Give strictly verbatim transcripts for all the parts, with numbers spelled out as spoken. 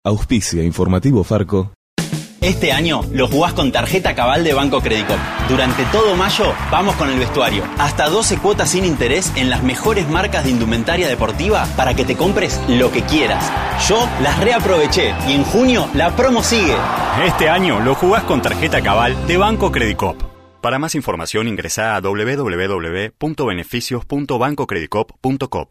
Auspicia Informativo Farco. Este año lo jugás con tarjeta Cabal de Banco Credicop. Durante todo mayo vamos con el vestuario. Hasta doce cuotas sin interés en las mejores marcas de indumentaria deportiva para que te compres lo que quieras. Yo las reaproveché y en junio la promo sigue. Este año lo jugás con tarjeta Cabal de Banco Credicop. Para más información ingresá a doble u doble u doble u punto beneficios punto banco credicop punto com.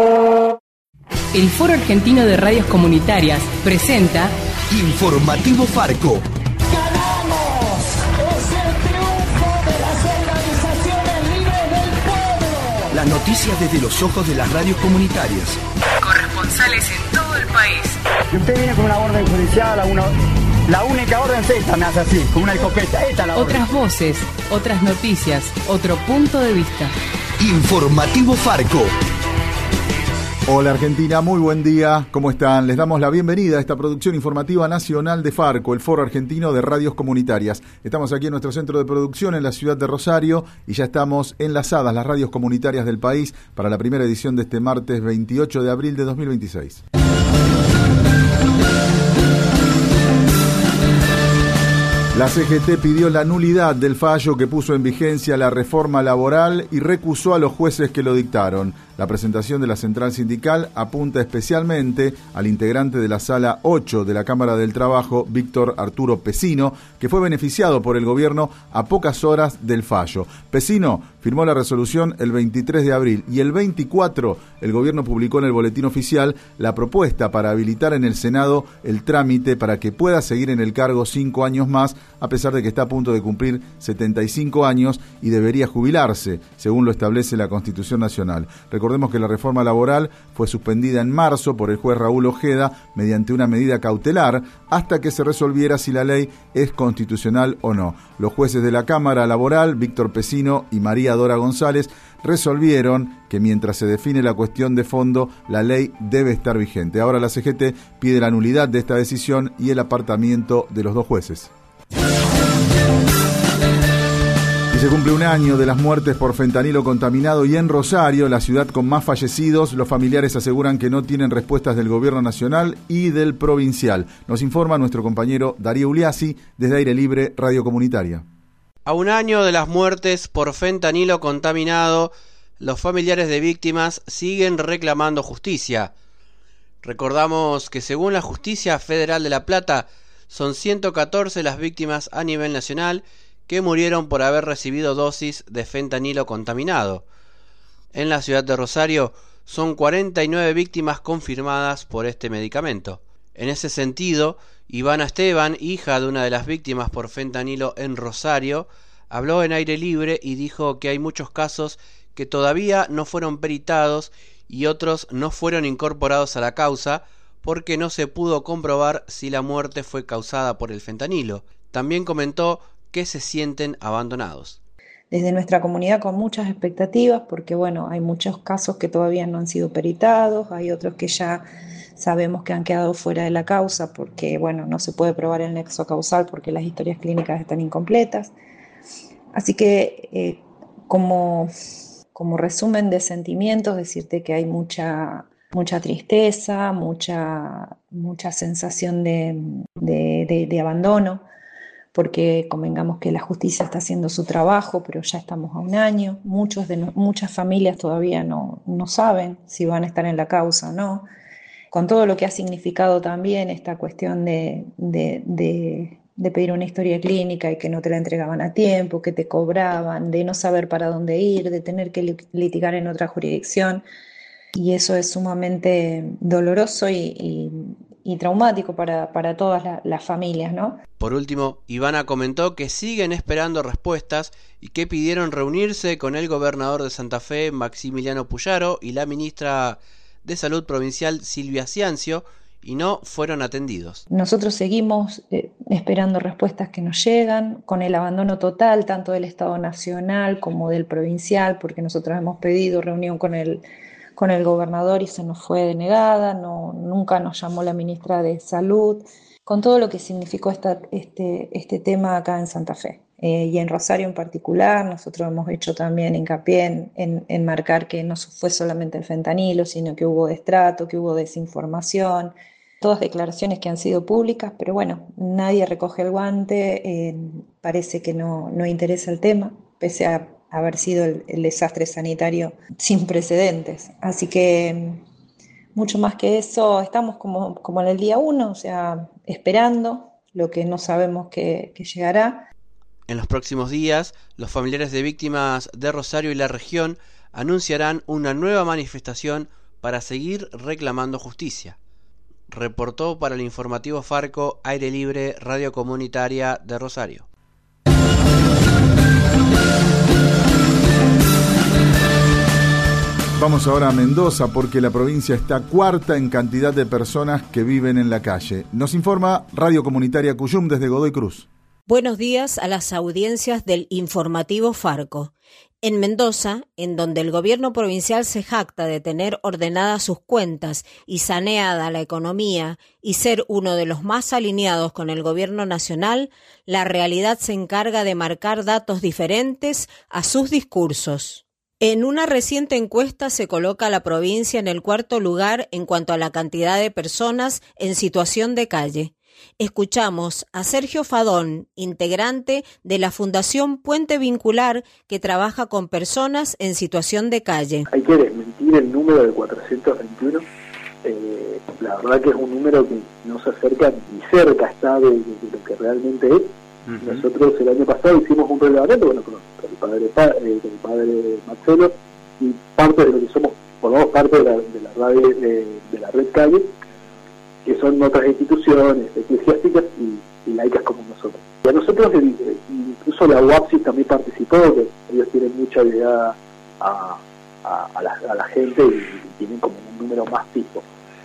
El Foro Argentino de Radios Comunitarias presenta Informativo Farco. ¡Ganamos! ¡Es el triunfo de las organizaciones libres del pueblo! Las noticias desde los ojos de las radios comunitarias. Corresponsales en todo el país. Si usted viene con una orden judicial, una, la única orden es esta, me hace así, con una escopeta. Esta es la orden. Otras voces, otras noticias, otro punto de vista. Informativo Farco. Hola Argentina, muy buen día, ¿cómo están? Les damos la bienvenida a esta producción informativa nacional de Farco, el Foro Argentino de Radios Comunitarias. Estamos aquí en nuestro centro de producción en la ciudad de Rosario y ya estamos enlazadas las radios comunitarias del país para la primera edición de este martes veintiocho de abril de dos mil veintiséis. La C G T pidió la nulidad del fallo que puso en vigencia la reforma laboral y recusó a los jueces que lo dictaron. La presentación de la central sindical apunta especialmente al integrante de la Sala ocho de la Cámara del Trabajo, Víctor Arturo Pesino, que fue beneficiado por el gobierno a pocas horas del fallo. Pesino firmó la resolución el veintitrés de abril y el veinticuatro el gobierno publicó en el Boletín Oficial la propuesta para habilitar en el Senado el trámite para que pueda seguir en el cargo cinco años más, a pesar de que está a punto de cumplir setenta y cinco años y debería jubilarse, según lo establece la Constitución Nacional. Recordemos que la reforma laboral fue suspendida en marzo por el juez Raúl Ojeda mediante una medida cautelar hasta que se resolviera si la ley es constitucional o no. Los jueces de la Cámara Laboral, Víctor Pesino y María Dora González, resolvieron que mientras se define la cuestión de fondo, la ley debe estar vigente. Ahora la C G T pide la nulidad de esta decisión y el apartamiento de los dos jueces. Y se cumple un año de las muertes por fentanilo contaminado y en Rosario, la ciudad con más fallecidos, los familiares aseguran que no tienen respuestas del gobierno nacional y del provincial. Nos informa nuestro compañero Darío Uliassi desde Aire Libre Radio Comunitaria. A un año de las muertes por fentanilo contaminado, los familiares de víctimas siguen reclamando justicia. Recordamos que según la Justicia Federal de La Plata, son ciento catorce las víctimas a nivel nacional que murieron por haber recibido dosis de fentanilo contaminado. En la ciudad de Rosario son cuarenta y nueve víctimas confirmadas por este medicamento. En ese sentido, Ivana Esteban, hija de una de las víctimas por fentanilo en Rosario, habló en Aire Libre y dijo que hay muchos casos que todavía no fueron peritados y otros no fueron incorporados a la causa porque no se pudo comprobar si la muerte fue causada por el fentanilo. También comentó que se sienten abandonados. Desde nuestra comunidad con muchas expectativas, porque bueno, hay muchos casos que todavía no han sido peritados, hay otros que ya sabemos que han quedado fuera de la causa porque bueno, no se puede probar el nexo causal porque las historias clínicas están incompletas. Así que eh, como, como resumen de sentimientos, decirte que hay mucha, mucha tristeza, mucha, mucha sensación de, de, de, de abandono, porque convengamos que la justicia está haciendo su trabajo, pero ya estamos a un año. Muchos de no, muchas familias todavía no, no saben si van a estar en la causa o no. Con todo lo que ha significado también esta cuestión de, de, de, de pedir una historia clínica y que no te la entregaban a tiempo, que te cobraban, de no saber para dónde ir, de tener que litigar en otra jurisdicción. Y eso es sumamente doloroso y, y, y traumático para, para todas la, las familias, ¿no? Por último, Ivana comentó que siguen esperando respuestas y que pidieron reunirse con el gobernador de Santa Fe, Maximiliano Puyaro, y la ministra de Salud Provincial, Silvia Ciancio, y no fueron atendidos. Nosotros seguimos eh, esperando respuestas que nos llegan, con el abandono total tanto del Estado Nacional como del provincial, porque nosotros hemos pedido reunión con el con el gobernador y se nos fue denegada, no, nunca nos llamó la ministra de Salud, con todo lo que significó esta, este, este tema acá en Santa Fe. Eh, y en Rosario en particular, nosotros hemos hecho también hincapié en, en, en marcar que no fue solamente el fentanilo, sino que hubo destrato, que hubo desinformación, Todas declaraciones que han sido públicas, pero bueno, nadie recoge el guante, eh, parece que no, no interesa el tema, pese a haber sido el, el desastre sanitario sin precedentes. Así que mucho más que eso, estamos como, como en el día uno, o sea, esperando lo que no sabemos que, que llegará. En los próximos días, los familiares de víctimas de Rosario y la región anunciarán una nueva manifestación para seguir reclamando justicia. Reportó para el informativo Farco, Aire Libre, Radio Comunitaria de Rosario. Vamos ahora a Mendoza porque la provincia está cuarta en cantidad de personas que viven en la calle. Nos informa Radio Comunitaria Cuyum desde Godoy Cruz. Buenos días a las audiencias del informativo Farco. En Mendoza, en donde el gobierno provincial se jacta de tener ordenadas sus cuentas y saneada la economía y ser uno de los más alineados con el gobierno nacional, la realidad se encarga de marcar datos diferentes a sus discursos. En una reciente encuesta se coloca a la provincia en el cuarto lugar en cuanto a la cantidad de personas en situación de calle. Escuchamos a Sergio Fadón, integrante de la Fundación Puente Vincular, que trabaja con personas en situación de calle. Hay que desmentir el número de cuatrocientos veintiuno. Eh, la verdad que es un número que no se acerca ni cerca está de, de, de lo que realmente es. Uh-huh. Nosotros el año pasado hicimos un relevamiento, bueno, con el padre, eh, con el padre Marcelo, y parte de lo que somos, formamos parte de la, de la, radio, de, de la red Calle, que son otras instituciones eclesiásticas y, y laicas como nosotros. Y a nosotros, incluso la U A P S I también participó, que ellos tienen mucha llegada a, a, a, la, a la gente y, y tienen como un número más fijo.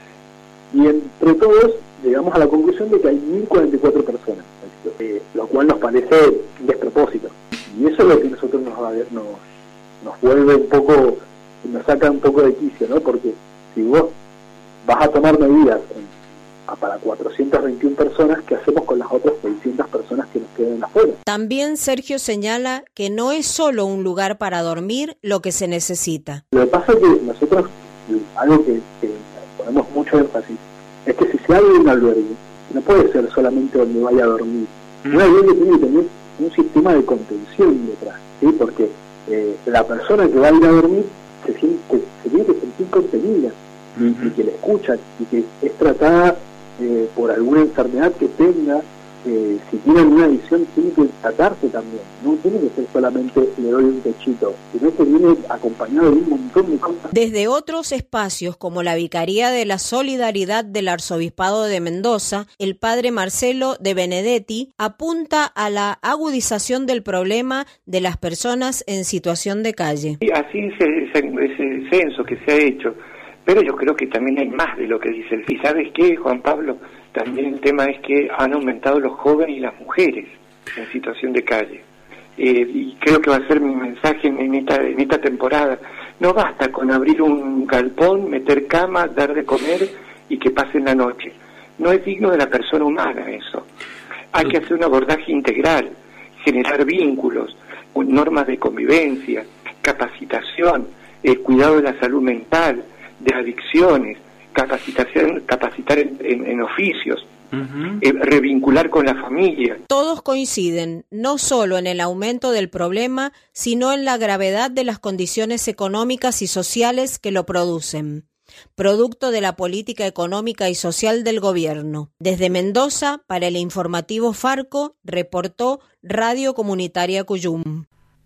Y entre todos llegamos a la conclusión de que hay mil cuarenta y cuatro personas, eh, lo cual nos parece un despropósito. Y eso es lo que nosotros nos, nos, nos vuelve un poco, nos saca un poco de quicio, ¿no? Porque si vos vas a tomar medidas en, para cuatrocientas veintiuna personas, ¿qué hacemos con las otras seiscientas personas que nos quedan afuera? También Sergio señala que no es solo un lugar para dormir lo que se necesita. Lo que pasa es que nosotros, algo que, que ponemos mucho énfasis, es que si se abre un albergue, no puede ser solamente donde vaya a dormir. Un albergue tiene que tener un sistema de contención detrás, ¿sí? Porque eh, la persona que va a ir a dormir se, siente, se tiene que sentir contenida, uh-huh. y que la escuchan, y que es tratada Eh, por alguna enfermedad que tenga, eh, si tiene alguna adicción tiene que tratarse también, no tiene que ser solamente le doy un techito, sino que viene acompañado de un montón de cosas. Desde otros espacios como la Vicaría de la Solidaridad del Arzobispado de Mendoza, el padre Marcelo de Benedetti apunta a la agudización del problema de las personas en situación de calle. Y así es ese, ese censo que se ha hecho. Pero yo creo que también hay más de lo que dice el. ¿Y sabes qué, Juan Pablo? También el tema es que han aumentado los jóvenes y las mujeres en situación de calle. Eh, y creo que va a ser mi mensaje en esta, en esta temporada. No basta con abrir un galpón, meter cama, dar de comer y que pasen la noche. No es digno de la persona humana eso. Hay que hacer un abordaje integral, generar vínculos, normas de convivencia, capacitación, eh, cuidado de la salud mental, de adicciones, capacitación, capacitar en, en, en oficios, uh-huh. eh, revincular con la familia. Todos coinciden no solo en el aumento del problema, sino en la gravedad de las condiciones económicas y sociales que lo producen, producto de la política económica y social del gobierno. Desde Mendoza, para el informativo Farco, reportó Radio Comunitaria Cuyum.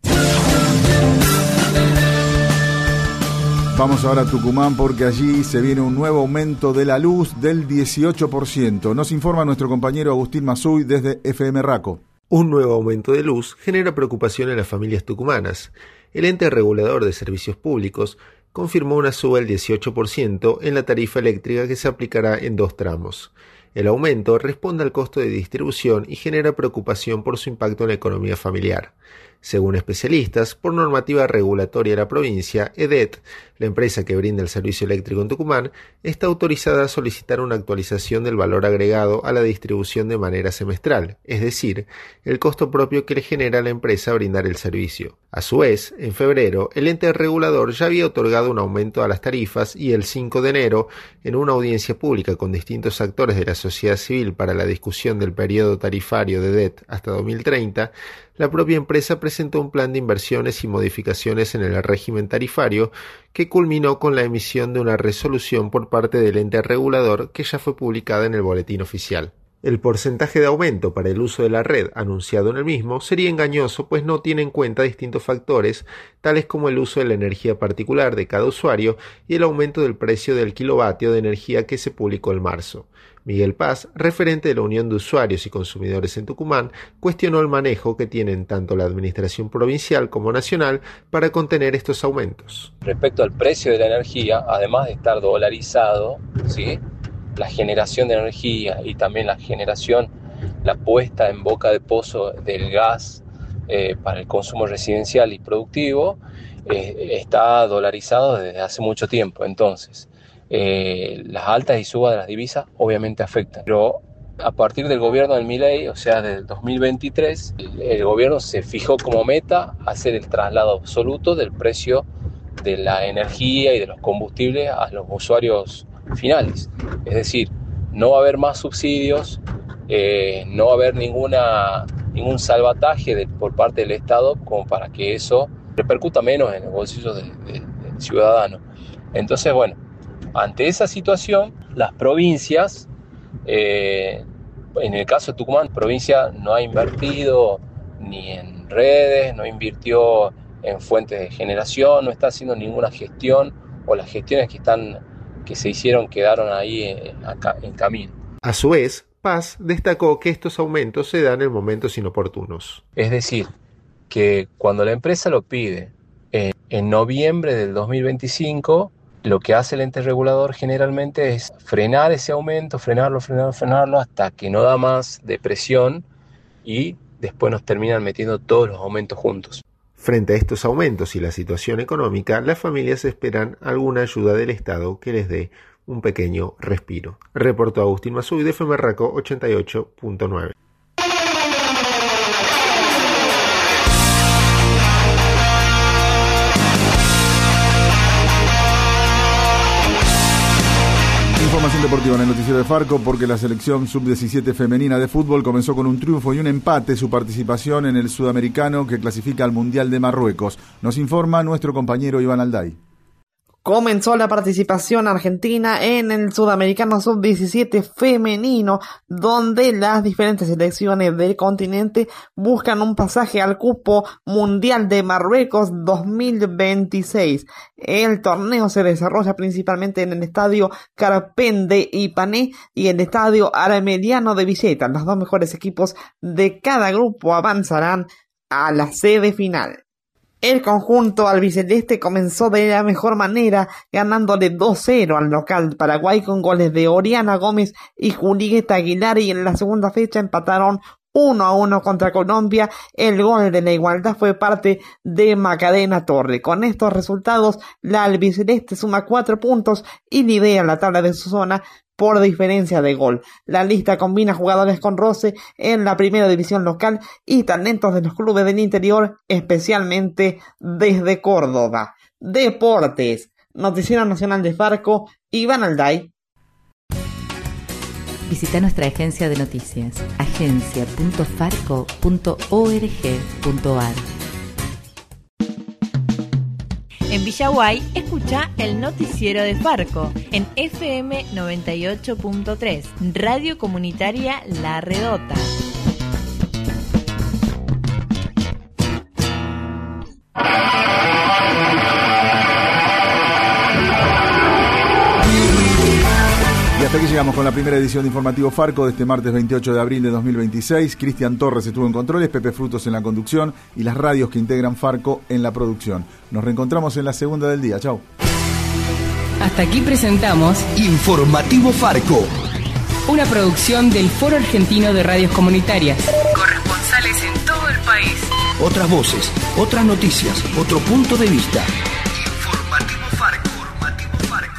Vamos ahora a Tucumán porque allí se viene un nuevo aumento de la luz del dieciocho por ciento. Nos informa nuestro compañero Agustín Mazuy desde F M Raco. Un nuevo aumento de luz genera preocupación en las familias tucumanas. El ente regulador de servicios públicos confirmó una suba del dieciocho por ciento en la tarifa eléctrica que se aplicará en dos tramos. El aumento responde al costo de distribución y genera preocupación por su impacto en la economía familiar. Según especialistas, por normativa regulatoria de la provincia, E D E T, la empresa que brinda el servicio eléctrico en Tucumán, está autorizada a solicitar una actualización del valor agregado a la distribución de manera semestral, es decir, el costo propio que le genera a la empresa brindar el servicio. A su vez, en febrero, el ente regulador ya había otorgado un aumento a las tarifas y el cinco de enero, en una audiencia pública con distintos actores de la sociedad civil para la discusión del periodo tarifario de E D E T hasta dos mil treinta, la propia empresa presentó un plan de inversiones y modificaciones en el régimen tarifario que culminó con la emisión de una resolución por parte del ente regulador que ya fue publicada en el boletín oficial. El porcentaje de aumento para el uso de la red anunciado en el mismo sería engañoso, pues no tiene en cuenta distintos factores, tales como el uso de la energía particular de cada usuario y el aumento del precio del kilovatio de energía que se publicó en marzo. Miguel Paz, referente de la Unión de Usuarios y Consumidores en Tucumán, cuestionó el manejo que tienen tanto la administración provincial como nacional para contener estos aumentos. Respecto al precio de la energía, además de estar dolarizado, ¿sí?, la generación de energía y también la generación, la puesta en boca de pozo del gas eh, para el consumo residencial y productivo, eh, está dolarizado desde hace mucho tiempo. Entonces, eh, las altas y subas de las divisas obviamente afectan. Pero a partir del gobierno del Milei, o sea, del dos mil veintitrés, el, el gobierno se fijó como meta hacer el traslado absoluto del precio de la energía y de los combustibles a los usuarios finales. Es decir, no va a haber más subsidios, eh, no va a haber ninguna, ningún salvataje de, por parte del Estado como para que eso repercuta menos en el bolsillo de, de, del ciudadano. Entonces, bueno, ante esa situación, las provincias, eh, en el caso de Tucumán, provincia no ha invertido ni en redes, no invirtió en fuentes de generación, no está haciendo ninguna gestión, o las gestiones que están que se hicieron quedaron ahí en, en camino. A su vez, Paz destacó que estos aumentos se dan en momentos inoportunos. Es decir, que cuando la empresa lo pide en, en noviembre del dos mil veinticinco, lo que hace el ente regulador generalmente es frenar ese aumento, frenarlo, frenarlo, frenarlo, hasta que no da más de presión y después nos terminan metiendo todos los aumentos juntos. Frente a estos aumentos y la situación económica, las familias esperan alguna ayuda del Estado que les dé un pequeño respiro. Reportó Agustín Masui de F M Raco ochenta y ocho punto nueve. Información deportiva en el noticiero de Farco, porque la selección sub diecisiete femenina de fútbol comenzó con un triunfo y un empate su participación en el sudamericano que clasifica al Mundial de Marruecos. Nos informa nuestro compañero Iván Alday. Comenzó la participación argentina en el Sudamericano sub diecisiete femenino, donde las diferentes selecciones del continente buscan un pasaje al cupo mundial de Marruecos dos mil veintiséis. El torneo se desarrolla principalmente en el estadio Carpen de Ipané y el estadio Armediano de Villeta. Los dos mejores equipos de cada grupo avanzarán a la sede final. El conjunto albiceleste comenzó de la mejor manera, ganándole dos cero al local Paraguay con goles de Oriana Gómez y Julieta Aguilar, y en la segunda fecha empataron uno a uno contra Colombia. El gol de la igualdad fue parte de Macarena Torre. Con estos resultados, la albiceleste suma cuatro puntos y lidera la tabla de su zona por diferencia de gol. La lista combina jugadores con roce en la primera división local y talentos de los clubes del interior, especialmente desde Córdoba. Deportes, Noticiero Nacional de Farco, Iván Alday. Visita nuestra agencia de noticias, agencia punto farco punto org punto ar. En Villaguay, escucha el noticiero de Farco en F M noventa y ocho punto tres, Radio Comunitaria La Redota. Y hasta aquí llegamos con la primera edición de Informativo Farco de este martes veintiocho de abril de dos mil veintiséis. Cristian Torres estuvo en controles, Pepe Frutos en la conducción y las radios que integran Farco en la producción. Nos reencontramos en la segunda del día. Chau. Hasta aquí presentamos Informativo Farco, una producción del Foro Argentino de Radios Comunitarias. Corresponsales en todo el país. otras voces, otras noticias, otro punto de vista. Informativo Farco. Informativo Farco.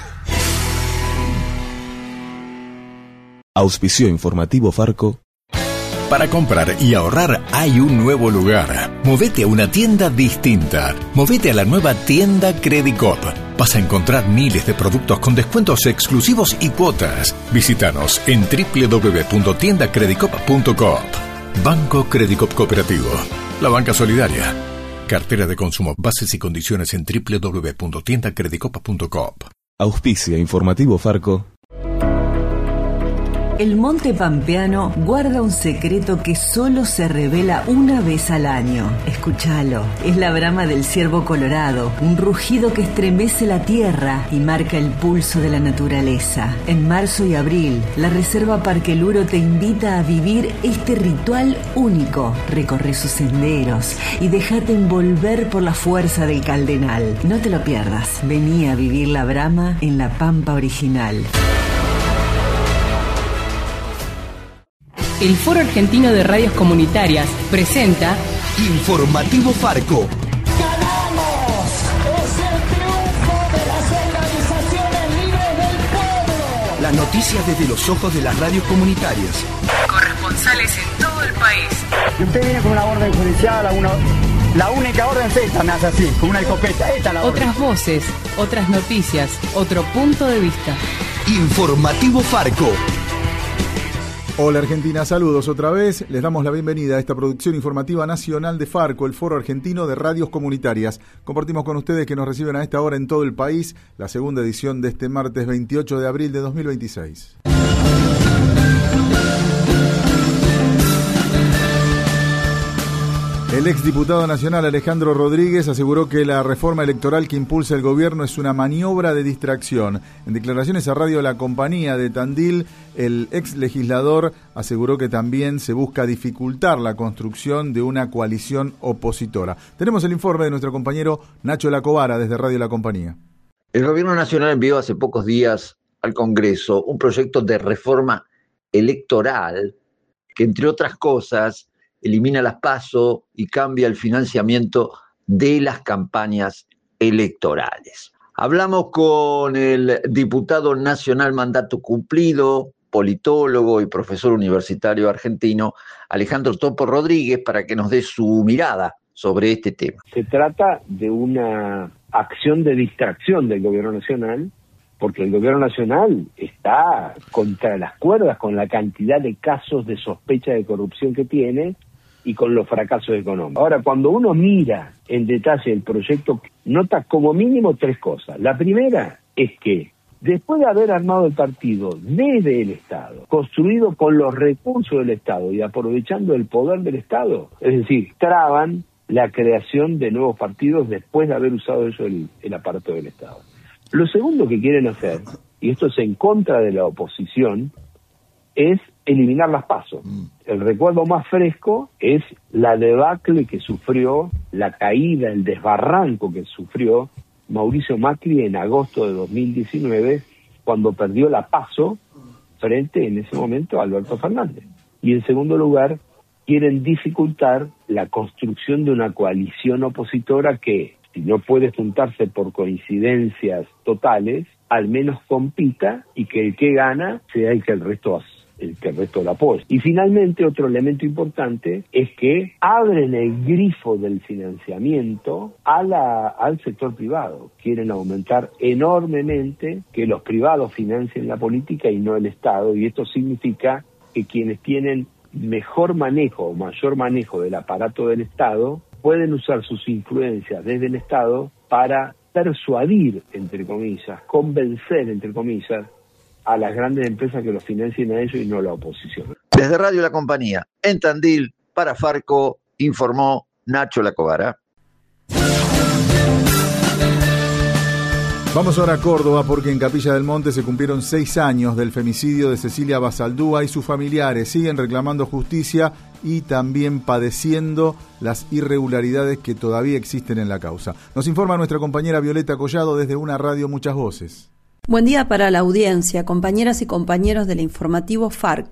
Auspicio informativo Farco. Para comprar y ahorrar hay un nuevo lugar. Movete a una tienda distinta. Movete a la nueva tienda Credicop. Vas a encontrar miles de productos con descuentos exclusivos y cuotas. Visítanos en doble u doble u doble u punto tienda credicop punto coop. Banco Credicop Cooperativo. La banca solidaria. Cartera de consumo. Bases y condiciones en doble u doble u doble u punto tienda credicop punto coop. Auspicia informativo Farco. El monte pampeano guarda un secreto que solo se revela una vez al año. Escúchalo. Es la brama del ciervo colorado, un rugido que estremece la tierra y marca el pulso de la naturaleza. En marzo y abril, la Reserva Parque Luro te invita a vivir este ritual único. Recorre sus senderos y déjate envolver por la fuerza del caldenal. No te lo pierdas. Vení a vivir la brama en la pampa original. El Foro Argentino de Radios Comunitarias presenta Informativo Farco. ¡Ganamos! ¡Es el triunfo de las organizaciones libres del pueblo! Las noticias desde los ojos de las radios comunitarias. Corresponsales en todo el país. Y usted viene con una orden judicial, a una, la única orden es esta, me hace así, con una escopeta. Esta es la orden. Otras voces, otras noticias, otro punto de vista. Informativo Farco. Hola Argentina, saludos otra vez. Les damos la bienvenida a esta producción informativa nacional de Farco, el Foro Argentino de Radios Comunitarias. Compartimos con ustedes que nos reciben a esta hora en todo el país la segunda edición de este martes veintiocho de abril de dos mil veintiséis. El exdiputado nacional Alejandro Rodríguez aseguró que la reforma electoral que impulsa el gobierno es una maniobra de distracción. En declaraciones a Radio La Compañía de Tandil, el ex legislador aseguró que también se busca dificultar la construcción de una coalición opositora. Tenemos el informe de nuestro compañero Nacho Lacobara desde Radio La Compañía. El gobierno nacional envió hace pocos días al Congreso un proyecto de reforma electoral que, entre otras cosas, elimina las PASO y cambia el financiamiento de las campañas electorales. Hablamos con el diputado nacional mandato cumplido, politólogo y profesor universitario argentino, Alejandro Topo Rodríguez, para que nos dé su mirada sobre este tema. Se trata de una acción de distracción del gobierno nacional, porque el gobierno nacional está contra las cuerdas con la cantidad de casos de sospecha de corrupción que tiene y con los fracasos económicos. Ahora, cuando uno mira en detalle el proyecto, nota como mínimo tres cosas. La primera es que después de haber armado el partido desde el Estado, construido con los recursos del Estado y aprovechando el poder del Estado, es decir, traban la creación de nuevos partidos después de haber usado eso el, el aparato del Estado. Lo segundo que quieren hacer, y esto es en contra de la oposición, es eliminar las PASO. El recuerdo más fresco es la debacle que sufrió, la caída, el desbarranco que sufrió Mauricio Macri en agosto de dos mil diecinueve, cuando perdió la PASO frente en ese momento a Alberto Fernández. Y en segundo lugar, quieren dificultar la construcción de una coalición opositora que, si no puede juntarse por coincidencias totales, al menos compita y que el que gana sea el que el resto hace. el que el resto lo apoya. Y finalmente, otro elemento importante es que abren el grifo del financiamiento a la, al sector privado. Quieren aumentar enormemente que los privados financien la política y no el Estado, y esto significa que quienes tienen mejor manejo o mayor manejo del aparato del Estado pueden usar sus influencias desde el Estado para persuadir, entre comillas, convencer, entre comillas, a las grandes empresas que los financien a ellos y no a la oposición. Desde Radio La Compañía, en Tandil, para Farco, informó Nacho Lacobara. Vamos ahora a Córdoba, porque en Capilla del Monte se cumplieron seis años del femicidio de Cecilia Basaldúa y sus familiares siguen reclamando justicia y también padeciendo las irregularidades que todavía existen en la causa. Nos informa nuestra compañera Violeta Collado desde una radio Muchas Voces. Buen día para la audiencia, compañeras y compañeros del informativo Farco.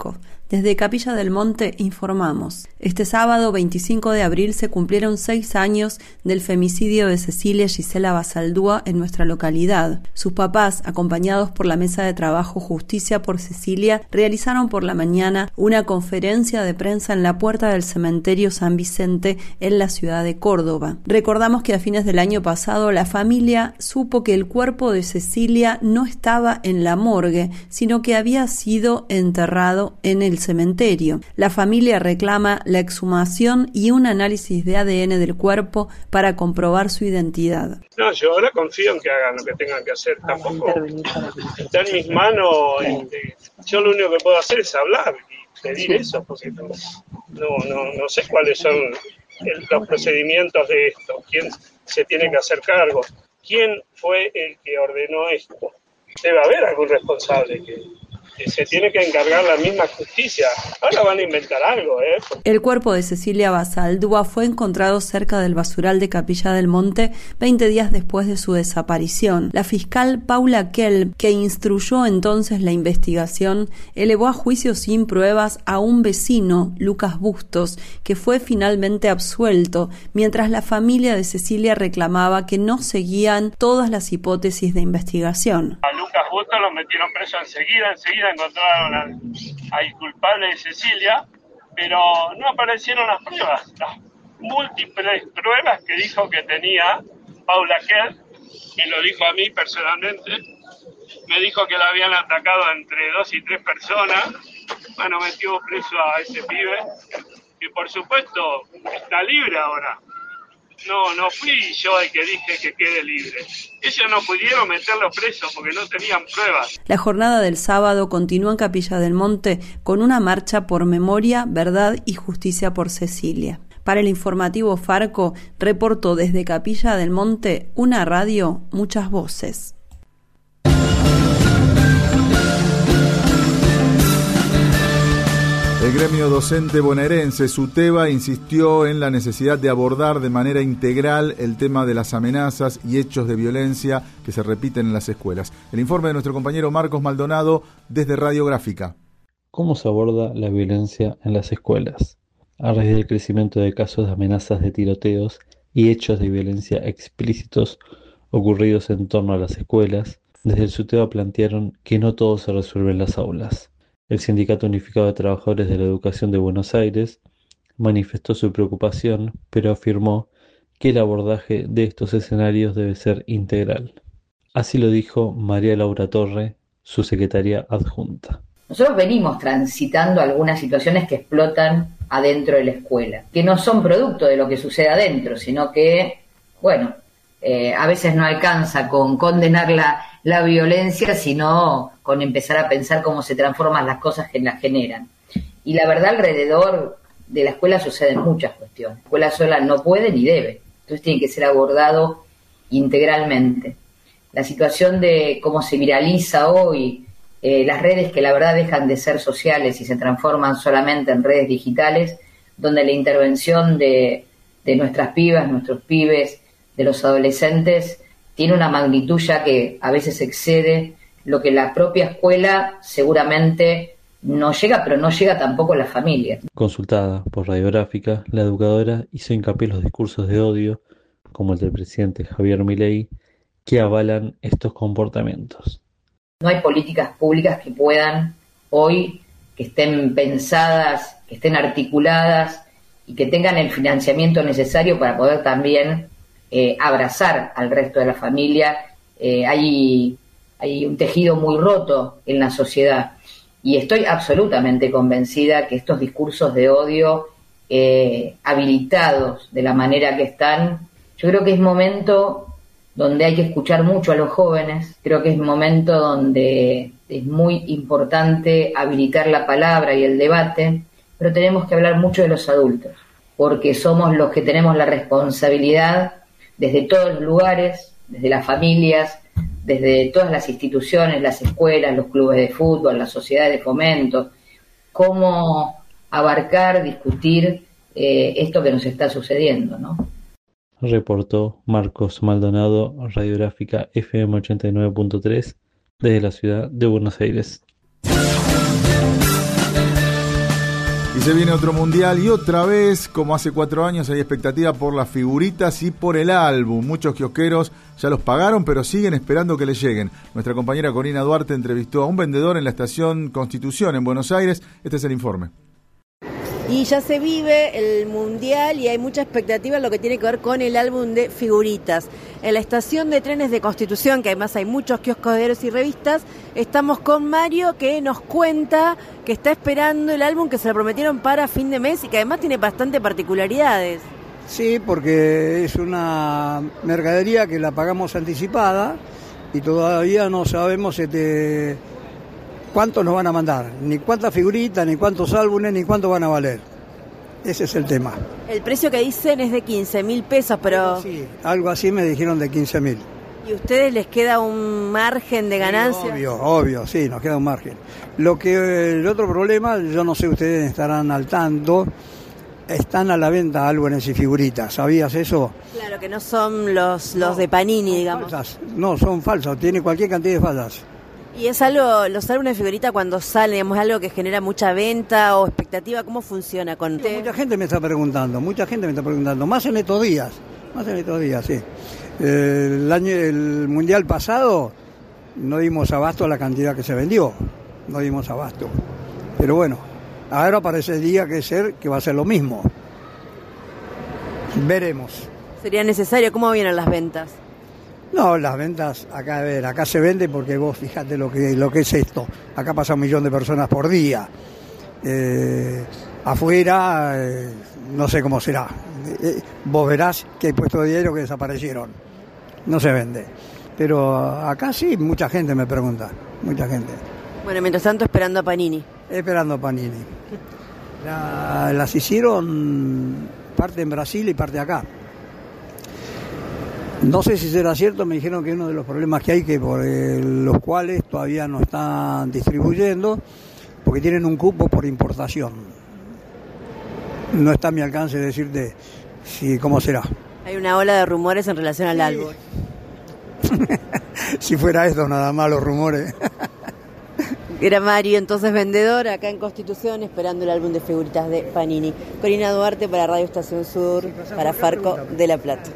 Desde Capilla del Monte informamos. Este sábado veinticinco de abril se cumplieron seis años del femicidio de Cecilia Gisela Basaldúa en nuestra localidad. Sus papás, acompañados por la Mesa de Trabajo Justicia por Cecilia, realizaron por la mañana una conferencia de prensa en la puerta del cementerio San Vicente en la ciudad de Córdoba. Recordamos que a fines del año pasado la familia supo que el cuerpo de Cecilia no estaba en la morgue, sino que había sido enterrado en el cementerio. La familia reclama la exhumación y un análisis de A D N del cuerpo para comprobar su identidad. No, yo ahora confío en que hagan lo que tengan que hacer. Tampoco está en mis manos. Este, yo lo único que puedo hacer es hablar y pedir eso, porque no, no, no, no sé cuáles son el, los procedimientos de esto. ¿Quién se tiene que hacer cargo? ¿Quién fue el que ordenó esto? Debe haber algún responsable que... se tiene que encargar la misma justicia. Ahora van a inventar algo, ¿eh? El cuerpo de Cecilia Basaldúa fue encontrado cerca del basural de Capilla del Monte veinte días después de su desaparición. La fiscal Paula Kelp, que instruyó entonces la investigación, elevó a juicio sin pruebas a un vecino, Lucas Bustos, que fue finalmente absuelto, mientras la familia de Cecilia reclamaba que no seguían todas las hipótesis de investigación. A Lucas Bustos lo metieron preso enseguida, enseguida encontraron al, al culpable de Cecilia, pero no aparecieron las pruebas, las múltiples pruebas que dijo que tenía Paula Kelp, y lo dijo a mí personalmente. Me dijo que la habían atacado entre dos y tres personas. Bueno, metió preso a ese pibe, que por supuesto está libre ahora. No, no fui yo el que dije que quede libre. Ellos no pudieron meterlo preso porque no tenían pruebas. La jornada del sábado continúa en Capilla del Monte con una marcha por memoria, verdad y justicia por Cecilia. Para el informativo Farco, reportó desde Capilla del Monte una radio, muchas voces. El gremio docente bonaerense, SUTEBA, insistió en la necesidad de abordar de manera integral el tema de las amenazas y hechos de violencia que se repiten en las escuelas. El informe de nuestro compañero Marcos Maldonado desde Radiográfica. ¿Cómo se aborda la violencia en las escuelas? A raíz del crecimiento de casos de amenazas de tiroteos y hechos de violencia explícitos ocurridos en torno a las escuelas, desde el SUTEBA plantearon que no todo se resuelve en las aulas. El Sindicato Unificado de Trabajadores de la Educación de Buenos Aires manifestó su preocupación, pero afirmó que el abordaje de estos escenarios debe ser integral. Así lo dijo María Laura Torre, su secretaria adjunta. Nosotros venimos transitando algunas situaciones que explotan adentro de la escuela, que no son producto de lo que sucede adentro, sino que, bueno, eh, a veces no alcanza con condenar la, la violencia, sino con empezar a pensar cómo se transforman las cosas que las generan. Y la verdad, alrededor de la escuela suceden muchas cuestiones. La escuela sola no puede ni debe, entonces tiene que ser abordado integralmente. La situación de cómo se viraliza hoy eh, las redes, que la verdad dejan de ser sociales y se transforman solamente en redes digitales, donde la intervención de, de nuestras pibas, nuestros pibes, de los adolescentes, tiene una magnitud ya que a veces excede lo que la propia escuela seguramente no llega, pero no llega tampoco a las familias. Consultada por Radiográfica, la educadora hizo hincapié en los discursos de odio, como el del presidente Javier Milei, que avalan estos comportamientos. No hay políticas públicas que puedan hoy, que estén pensadas, que estén articuladas y que tengan el financiamiento necesario para poder también eh, abrazar al resto de la familia. Eh, hay, hay un tejido muy roto en la sociedad y estoy absolutamente convencida que estos discursos de odio eh, habilitados de la manera que están, yo creo que es momento donde hay que escuchar mucho a los jóvenes, creo que es momento donde es muy importante habilitar la palabra y el debate, pero tenemos que hablar mucho de los adultos, porque somos los que tenemos la responsabilidad desde todos los lugares, desde las familias, desde todas las instituciones, las escuelas, los clubes de fútbol, las sociedades de fomento, cómo abarcar, discutir eh, esto que nos está sucediendo, ¿no? Reportó Marcos Maldonado, Radiográfica F M ochenta y nueve punto tres, desde la ciudad de Buenos Aires. se viene otro mundial y otra vez, como hace cuatro años, hay expectativa por las figuritas y por el álbum. Muchos kiosqueros ya los pagaron, pero siguen esperando que les lleguen. Nuestra compañera Corina Duarte entrevistó a un vendedor en la estación Constitución en Buenos Aires. Este es el informe. Y ya se vive el mundial y hay mucha expectativa en lo que tiene que ver con el álbum de figuritas. En la estación de trenes de Constitución, que además hay muchos kioscos de diarios y revistas, estamos con Mario, que nos cuenta que está esperando el álbum que se lo prometieron para fin de mes y que además tiene bastante particularidades. Sí, porque es una mercadería que la pagamos anticipada y todavía no sabemos este, cuántos nos van a mandar, ni cuántas figuritas, ni cuántos álbumes, ni cuánto van a valer. Ese es el tema. El precio que dicen es de quince mil pesos, pero... Sí, algo así me dijeron de quince mil. ¿Y a ustedes les queda un margen de ganancia? Sí, obvio, obvio, sí, nos queda un margen. Lo que el otro problema, yo no sé, ustedes estarán al tanto, están a la venta álbumes y figuritas, ¿sabías eso? Claro, que no son los, los no, de Panini, digamos. Falsas. No, son falsos, tiene cualquier cantidad de fallas. ¿Y es algo, los álbumes de figurita cuando salen, digamos, algo que genera mucha venta o expectativa? ¿Cómo funciona con usted? Mucha gente me está preguntando, mucha gente me está preguntando, más en estos días, más en estos días, sí. Eh, el año, el mundial pasado no dimos abasto a la cantidad que se vendió, no dimos abasto. Pero bueno, ahora parece día que ser que va a ser lo mismo. Veremos. ¿Sería necesario? ¿Cómo vienen las ventas? No, las ventas, acá a ver, acá se vende porque vos fíjate lo que, lo que es esto. Acá pasa un millón de personas por día. Eh, afuera, eh, no sé cómo será. Eh, vos verás que hay puestos de diario que desaparecieron. No se vende. Pero acá sí, mucha gente me pregunta. Mucha gente. Bueno, mientras tanto, esperando a Panini. Esperando a Panini. La, las hicieron parte en Brasil y parte acá. No sé si será cierto, me dijeron que uno de los problemas que hay, que por eh, los cuales todavía no están distribuyendo, porque tienen un cupo por importación. No está a mi alcance decirte si cómo será. Hay una ola de rumores en relación al sí. álbum. Si fuera esto, nada más los rumores. Era Mario, entonces vendedor, acá en Constitución, esperando el álbum de figuritas de Panini. Corina Duarte para Radio Estación Sur, sí, para Farco de La Plata.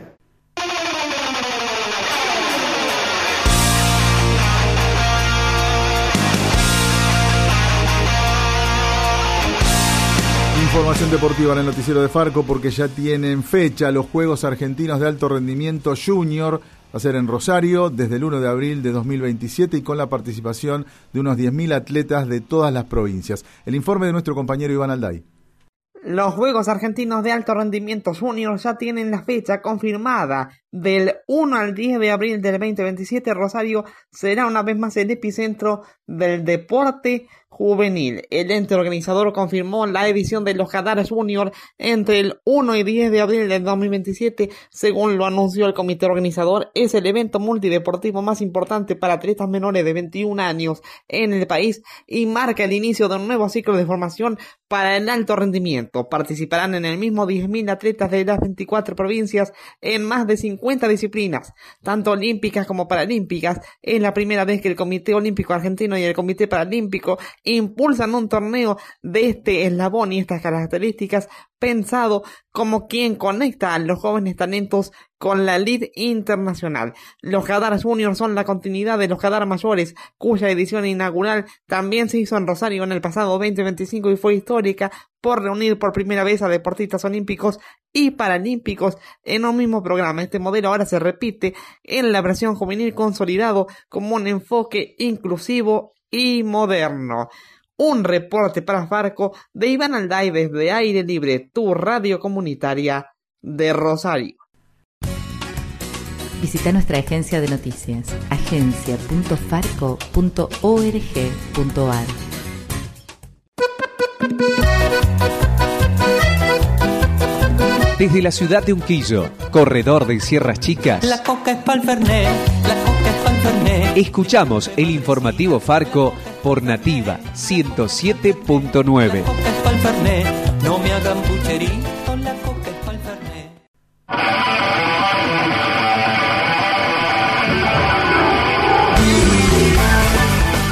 Información deportiva en el noticiero de Farco porque ya tienen fecha los Juegos Argentinos de Alto Rendimiento Junior. Va a ser en Rosario desde el primero de abril de dos mil veintisiete y con la participación de unos diez mil atletas de todas las provincias. El informe de nuestro compañero Iván Alday. Los Juegos Argentinos de Alto Rendimiento Junior ya tienen la fecha confirmada. Del uno al diez de abril del veinte veintisiete, Rosario será una vez más el epicentro del deporte juvenil. El ente organizador confirmó la edición de los Qatar Junior entre el uno y diez de abril del dos mil veintisiete, según lo anunció el comité organizador. Es el evento multideportivo más importante para atletas menores de veintiún años en el país y marca el inicio de un nuevo ciclo de formación para el alto rendimiento. Participarán en el mismo diez mil atletas de las veinticuatro provincias en más de cincuenta disciplinas, tanto olímpicas como paralímpicas. Es la primera vez que el Comité Olímpico Argentino y el Comité Paralímpico impulsan un torneo de este eslabón y estas características, pensado como quien conecta a los jóvenes talentos con la elite internacional. Los Qatar Juniors son la continuidad de los Qatar Mayores, cuya edición inaugural también se hizo en Rosario en el pasado veinte veinticinco y fue histórica por reunir por primera vez a deportistas olímpicos y paralímpicos en un mismo programa. Este modelo ahora se repite en la versión juvenil, consolidado como un enfoque inclusivo y moderno. Un reporte para Farco de Iván Alday desde Aire Libre, tu radio comunitaria de Rosario. Visita nuestra agencia de noticias, agencia punto farco punto org punto ar. Desde la ciudad de Unquillo, corredor de Sierras Chicas, la coca es pa'l Fernet, la coca es pa'l Fernet. Escuchamos el informativo Farco por Nativa ciento siete punto nueve. La coca es pa'l Fernet, no me hagan pucherito, la coca es pa'l Fernet.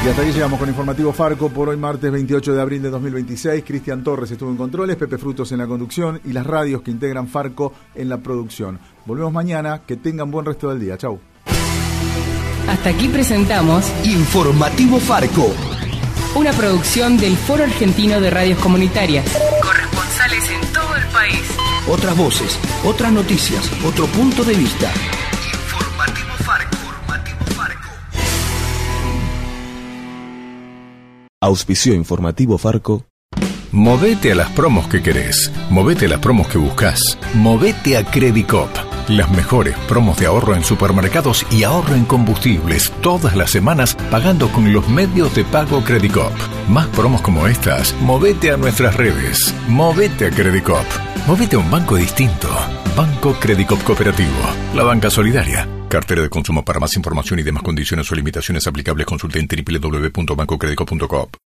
Y hasta aquí llegamos con Informativo Farco por hoy martes veintiocho de abril de dos mil veintiséis. Cristian Torres estuvo en controles, Pepe Frutos en la conducción y las radios que integran Farco en la producción. Volvemos mañana, que tengan buen resto del día. Chau. Hasta aquí presentamos Informativo Farco, una producción del Foro Argentino de Radios Comunitarias. Corresponsales en todo el país. Otras voces, otras noticias, otro punto de vista. Informativo Farco. Auspició Informativo Farco. Movete a las promos que querés. Movete a las promos que buscas. Movete a Credicop. Las mejores promos de ahorro en supermercados y ahorro en combustibles todas las semanas pagando con los medios de pago Credicop. Más promos como estas, movete a nuestras redes. Movete a Credicop. Movete a un banco distinto. Banco Credicop Cooperativo. La banca solidaria. Cartera de consumo. Para más información y demás condiciones o limitaciones aplicables consulte en doble u doble u doble u punto banco credicop punto com.